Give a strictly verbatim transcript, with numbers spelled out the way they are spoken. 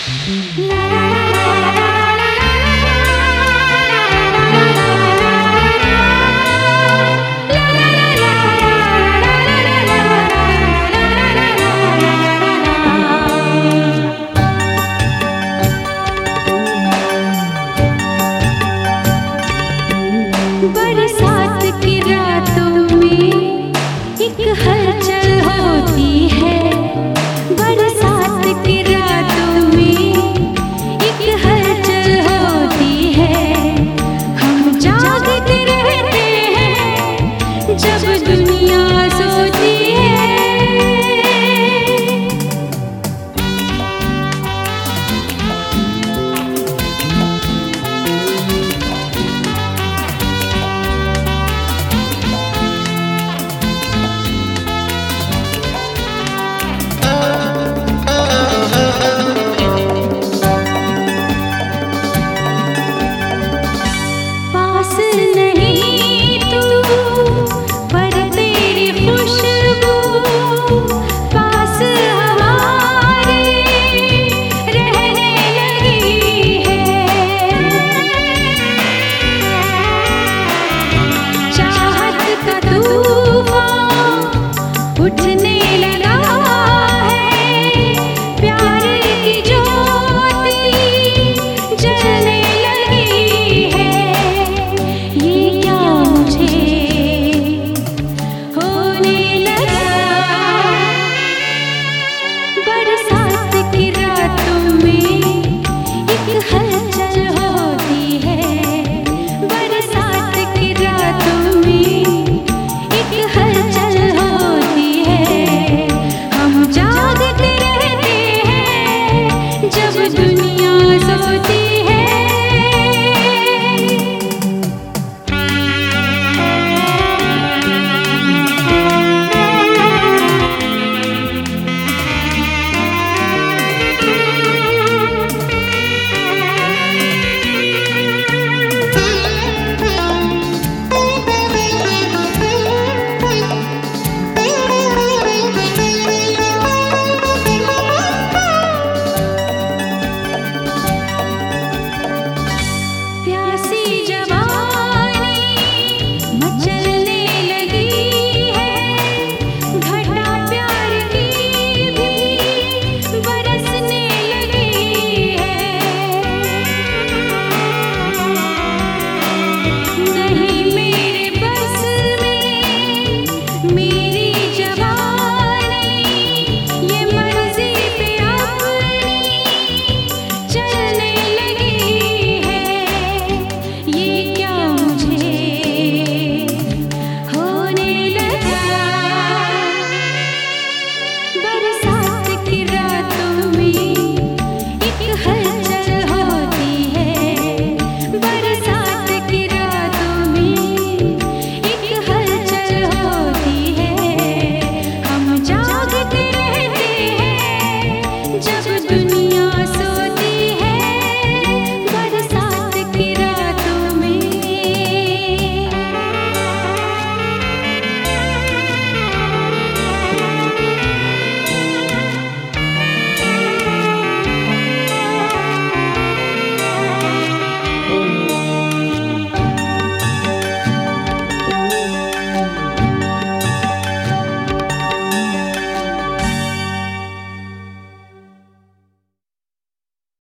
बरसात की रातों में एक हलचल होती है। बरसात की रातों में एक हलचल होती है। हम जागते रहते हैं जब दुनिया सोती है। उठने लगा है प्यार की ज्योति जलने लगी है। ये क्या मुझे होने लगा। बरसात की रातों में एक हलचल होती है। बरसात की रातों में एक हलचल जब दुनिया